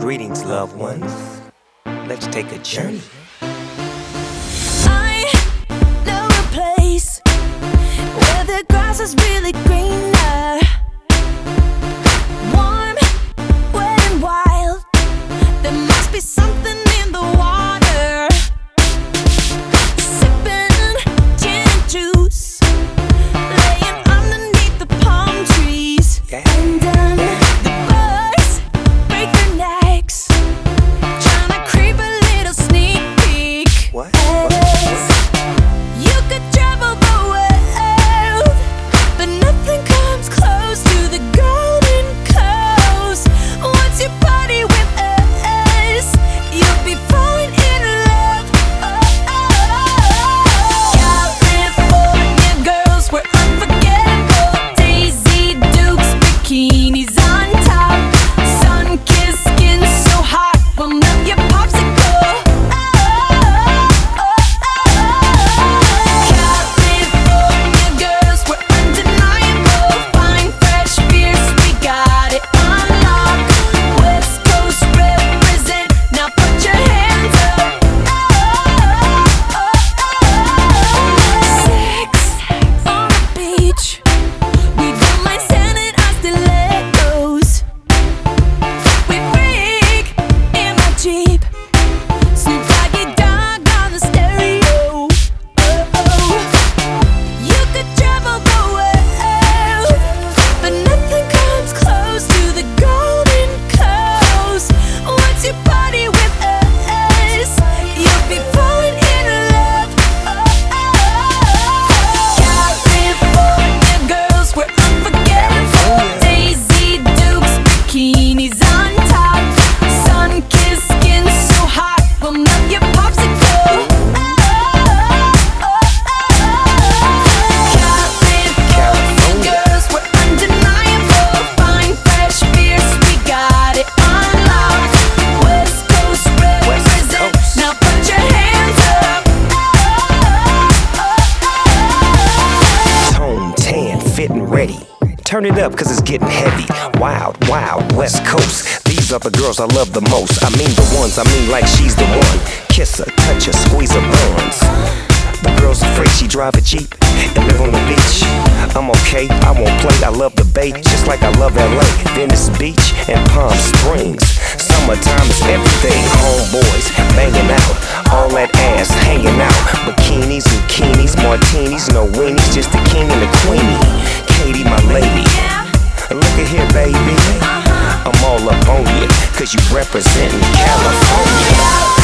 Greetings, loved ones. Let's take a journey. I know a place where the grass is really greener, warm, wet and wild. There must be something in the water. Sipping gin and juice, laying underneath the palm trees. And the birds break their necks, trying to creep a little sneak peek. What? You could travel the world, but nothing comes close to the Golden Coast. Once you party with us, you'll be falling in love. California girls were unforgettable. Daisy Dukes, bikinis on top, sun-kissed skin so hot will melt your popsicle. California girls were undeniable. Fine, fresh beers, we got it on lock. West Coast represent, now put your hands up. Sex on the beach, we don't mind standing on stilettos. We freak in my Jeep, Snoop Doggy Dogg on the stereo. You could travel the world, but nothing comes close to the Golden Coast. Once you party with us, you'll be falling in love. California girls were unforgettable. Daisy Dukes, bikinis on top, sun-kissed skin so hot will melt your popsicle. California girls were undeniable. Fine, fresh beers, we got it on lock. West Coast represent, now put your hands up. Tone, tan, fit and ready. Turn it up cause it's getting heavy. Wild, wild, West Coast. These are the girls I love the most. I mean the ones, I mean like she's the one. Kiss her, touch her, squeeze her buns. The girl's afraid she drive a Jeep and live on the beach. I'm okay, I won't play, I love the bay, just like I love LA, Venice Beach and Palm Springs. Summertime is everything, homeboys banging out, all that ass hanging out. Bikinis, zucchinis, martinis, no weenies, just the king and the queenie. Katie, my lady, look at here, baby. I'm all up on you, cause you representin' California.